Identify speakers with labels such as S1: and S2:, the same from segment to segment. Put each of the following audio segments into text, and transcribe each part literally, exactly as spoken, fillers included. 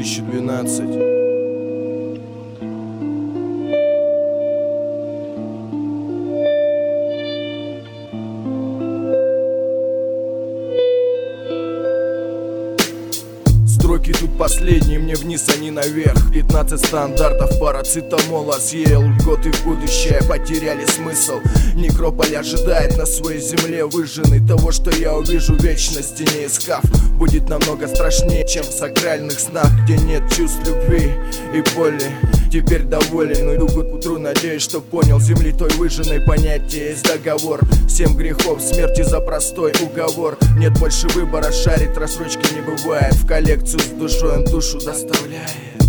S1: тысячи двенадцать. Строки тут последние, мне вниз, а не наверх. Пятнадцать стандартов парацетамола съел. Льготы в будущее потеряли смысл. Некрополь ожидает на своей земле выжженный. Того, что я увижу в вечности, не искав, будет намного страшнее, чем в сакральных снах, где нет чувств любви и боли. Теперь доволен, но иду к утру, надеюсь, что понял. Земли той выжженной понятие есть договор. Семь грехов смерти за простой уговор. Нет больше выбора, шарить рассрочки не бывает. В коллекцию с душой он душу доставляет.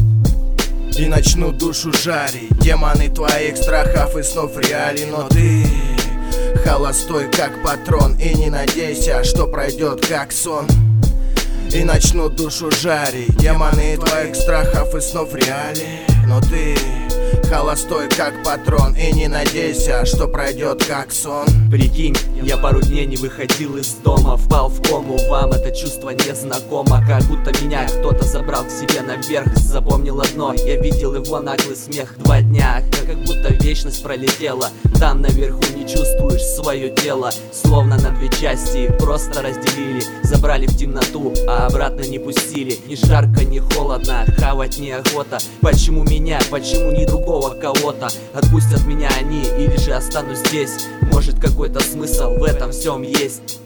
S1: И начну душу жарить. Демоны твоих страхов и снов реали. Но ты холостой как патрон. И не надейся, что пройдет как сон. И начну душу жарить. Демоны твоих страхов и снов реали. Но ты холостой как патрон. И не надейся, что пройдет как сон.
S2: Прикинь, я пару дней не выходил из дома. Впал в кому, вам это чувство не знакомо. Как будто меня кто-то забрал к себе наверх. Запомнил одно, я видел его наглый смех. Два дня, как будто вечность пролетела. Там наверху не чувствуешь свое тело. Словно на две части просто разделили. Забрали в темноту, а обратно не пустили. Ни жарко, ни холодно, хавать неохота. Почему меня, почему не другого кого-то? Отпустят меня они или же останусь здесь? Может, какой-то смысл в этом всем есть?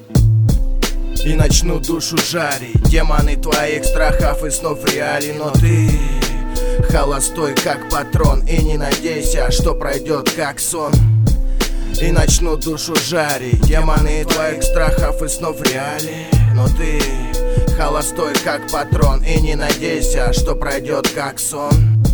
S1: И начну душу жарить. Демоны твоих страхов и снов реали. Но ты холостой как патрон. И не надейся, что пройдет как сон. И начну душу жарить. Демоны твоих страхов и снов реали. Но ты холостой как патрон. И не надейся, что пройдет как сон.